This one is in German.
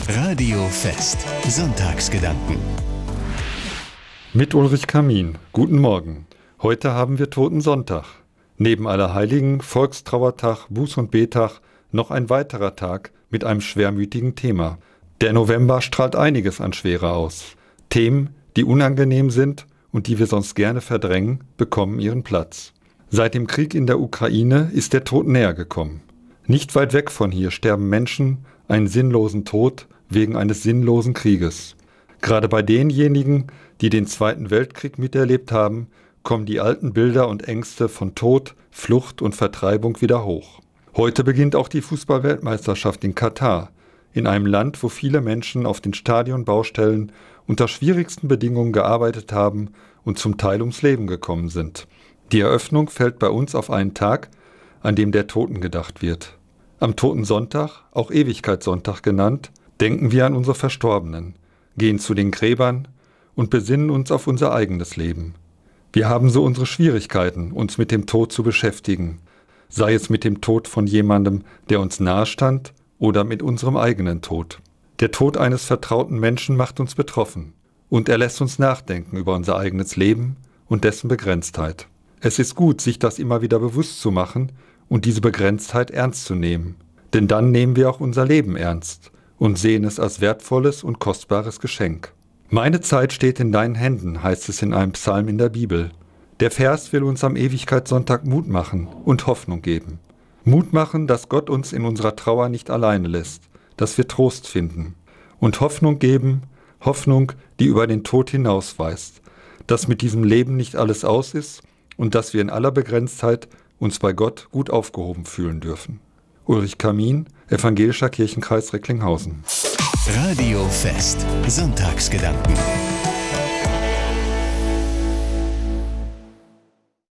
Radio Fest. Sonntagsgedanken. Mit Ulrich Kamin. Guten Morgen. Heute haben wir Totensonntag. Neben Allerheiligen, Volkstrauertag, Buß- und Bettag noch ein weiterer Tag mit einem schwermütigen Thema. Der November strahlt einiges an Schwere aus. Themen, die unangenehm sind und die wir sonst gerne verdrängen, bekommen ihren Platz. Seit dem Krieg in der Ukraine ist der Tod näher gekommen. Nicht weit weg von hier sterben Menschen einen sinnlosen Tod wegen eines sinnlosen Krieges. Gerade bei denjenigen, die den Zweiten Weltkrieg miterlebt haben, kommen die alten Bilder und Ängste von Tod, Flucht und Vertreibung wieder hoch. Heute beginnt auch die Fußball-Weltmeisterschaft in Katar, in einem Land, wo viele Menschen auf den Stadionbaustellen unter schwierigsten Bedingungen gearbeitet haben und zum Teil ums Leben gekommen sind. Die Eröffnung fällt bei uns auf einen Tag, an dem der Toten gedacht wird. Am Totensonntag, auch Ewigkeitssonntag genannt, denken wir an unsere Verstorbenen, gehen zu den Gräbern und besinnen uns auf unser eigenes Leben. Wir haben so unsere Schwierigkeiten, uns mit dem Tod zu beschäftigen, sei es mit dem Tod von jemandem, der uns nahe stand, oder mit unserem eigenen Tod. Der Tod eines vertrauten Menschen macht uns betroffen und er lässt uns nachdenken über unser eigenes Leben und dessen Begrenztheit. Es ist gut, sich das immer wieder bewusst zu machen und diese Begrenztheit ernst zu nehmen, denn dann nehmen wir auch unser Leben ernst und sehen es als wertvolles und kostbares Geschenk. Meine Zeit steht in deinen Händen, heißt es in einem Psalm in der Bibel. Der Vers will uns am Ewigkeitssonntag Mut machen und Hoffnung geben. Mut machen, dass Gott uns in unserer Trauer nicht alleine lässt, dass wir Trost finden. Und Hoffnung geben, Hoffnung, die über den Tod hinausweist, dass mit diesem Leben nicht alles aus ist und dass wir in aller Begrenztheit uns bei Gott gut aufgehoben fühlen dürfen. Ulrich Kamin, Evangelischer Kirchenkreis Recklinghausen. Radio Fest. Sonntagsgedanken.